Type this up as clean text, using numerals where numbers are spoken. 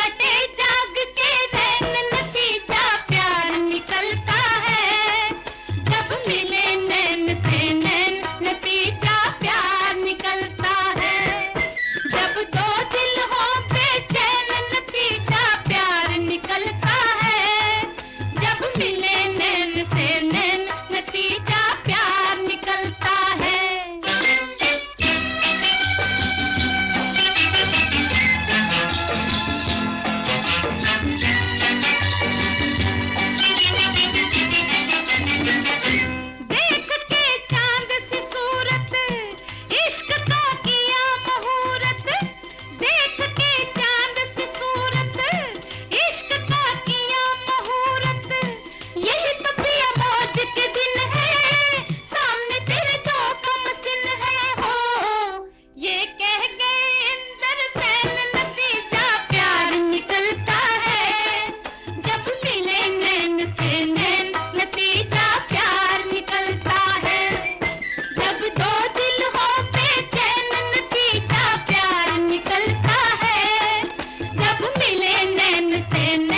कटे जाग के रैन नतीजा प्यार निकलता है। जब मिले नैन से नैन नतीजा प्यार निकलता है। जब दो दिल हो बेचैन नतीजा प्यार निकलता है। जब मिले नैन से नैन नतीजा प्यार निकलता है। देख के चांद सी सूरत इश्क का किया मुहूर्त। देख के चांद सी सूरत इश्क का किया मुहूर्त। यही तो पिया मौज के दिन है, सामने तेरे दो कमसिन है हो। ये कह गए इंदर सैन नतीजा प्यार निकलता है। जब मिले नैन से नैन नतीजा प्यार निकलता है। जब दो दिल हो बेचैन नतीजा प्यार निकलता है। जब मिले नैन से नैन